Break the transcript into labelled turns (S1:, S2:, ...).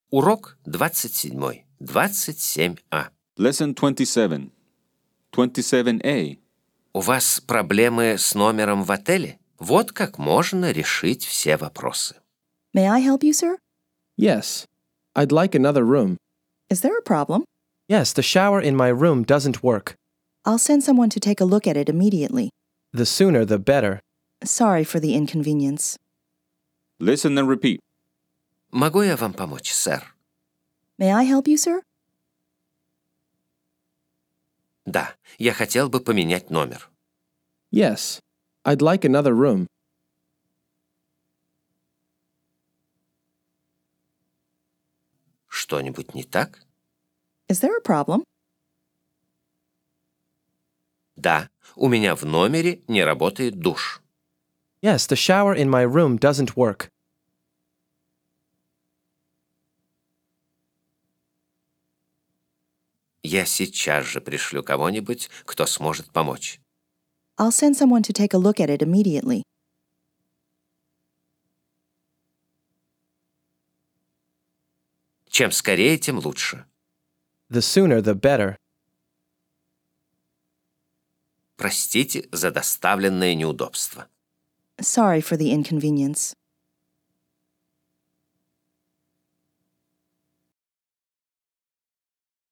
S1: Урок 27. 27А.
S2: Lesson 27. 27A.
S1: У вас проблемы с номером в отеле? Вот как можно решить все вопросы.
S3: May I help you, sir?
S4: Yes. I'd like another room.
S3: Is there a problem?
S4: Yes, the shower in my room doesn't work.
S3: I'll send someone to take a look at it immediately.
S4: The sooner the better.
S3: Sorry for the inconvenience.
S2: Listen and repeat.
S1: Могу я вам помочь, сэр?
S3: May I help you, sir?
S1: Да, я хотел бы поменять номер.
S4: Yes. I'd like another room.
S1: Что-нибудь не так?
S3: Is there a problem?
S1: Да, у меня в номере не работает душ.
S4: Yes, the shower in my room doesn't work.
S1: Я сейчас же пришлю кого-нибудь, кто сможет помочь.
S3: I'll send someone to take a look at it immediately.
S1: Чем скорее, тем лучше.
S4: The sooner the better.
S1: Простите за доставленное неудобство.
S3: Sorry for the inconvenience.